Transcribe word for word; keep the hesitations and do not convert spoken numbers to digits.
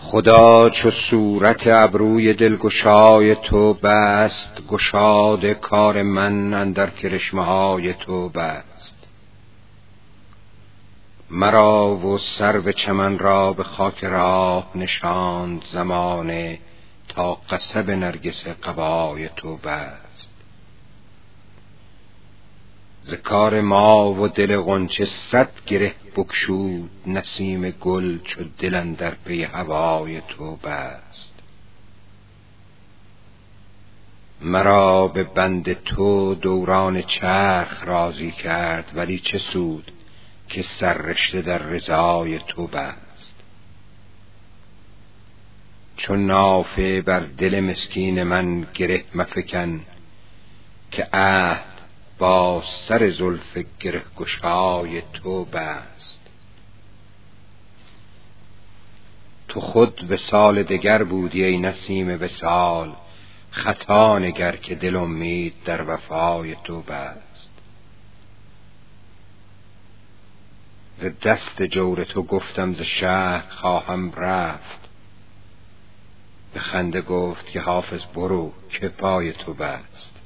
خدا چو صورت ابروی دلگشای تو بست، گشاد کار من اندر کرشمه های تو بست. مرا و سرو چمن را به خاک راه نشاند زمانه، تا قصب نرگس قبای تو بست. ز کار ما و دل غنچه صد گره بگشود، نسیم گل چو دل اندر پی هوای تو بست. مرا به بند تو دوران چرخ راضی کرد، ولی چه سود که سررشته در رضای تو بست. چون نافه بر دل مسکین من گره مفکن، که عهد با سر زلف گره گشای تو بست. تو خود وصال دگر بودی ای نسیم وصال، خطا نگر که دل امید در وفای تو بست. ز دست جور تو گفتم ز شهر خواهم رفت، به خنده گفت که حافظ برو که پای تو بست.